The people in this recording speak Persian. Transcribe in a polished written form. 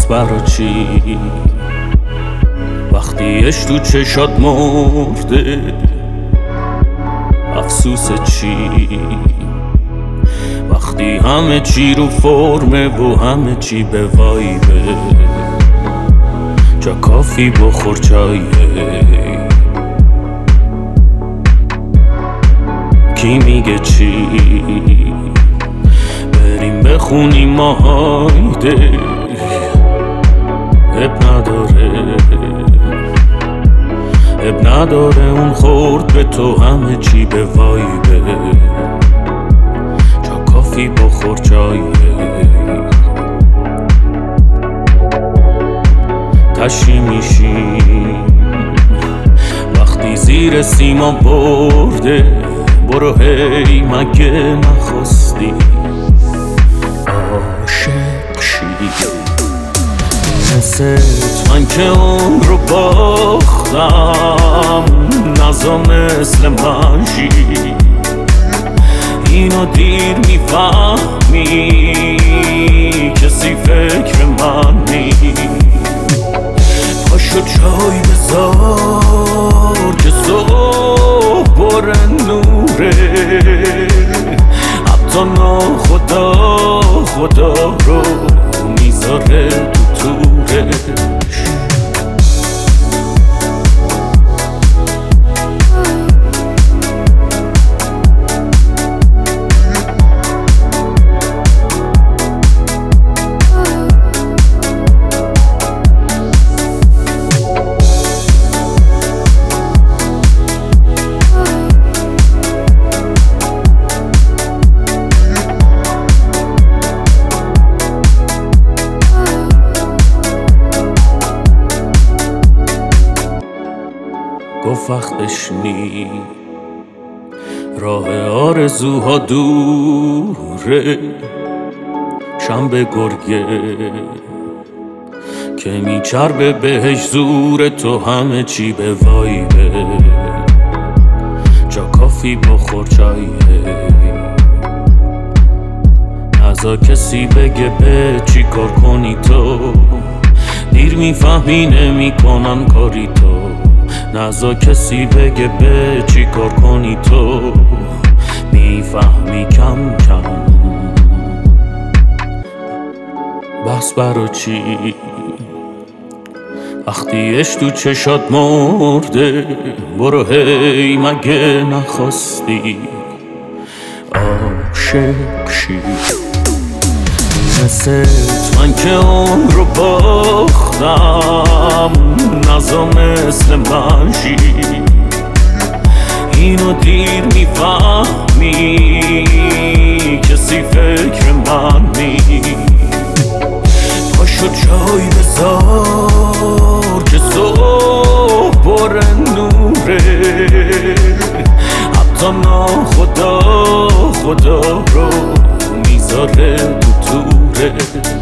بس برا چی وقتیش تو چشات مرده؟ افسوس چی وقتی همه چی رو فرمه و همه چی به وایبه؟ جا کافی بخور چایه. کی میگه چی بریم بخونیم ماهایده؟ اب نداره اون خورد به تو همه چی به وایبه. جا کافی بخور چایه. تشی میشیم وقتی زیر سیما برده. برو هی مگه نخواستی عاشق شی؟ مثل من که عمر رو باختم نزا مثل من شی. اینو دیر میفهمی کسی فکر من نی. پاشو چای بذار که صبح پر نوره. حتی ناخدا خدا رو میذاره تو تورش. گفت وقتش نی راه آرزوها دوره. شنبه گرگه که میچربه بهش زور تو همه چی به وایبه. جا کافی بخور چایه. نزا کسی بگه به چی کار کنی تو. دیر میفهمی نمیکنن کاری تو. نزا کسی بگه به چی کار کنی تو. میفهمی کم کم. بس برا چی وقتیش تو چشات مرده؟ برو هی مگه نخواستی عاشق شی؟ مثل من که عمر رو باختم نزا مثل من شی. اینو دیر میفهمی کسی فکر من نی. پاشو چای بذار که صبح پر نوره. حتی ناخدا خدا رو میذاره تو توره.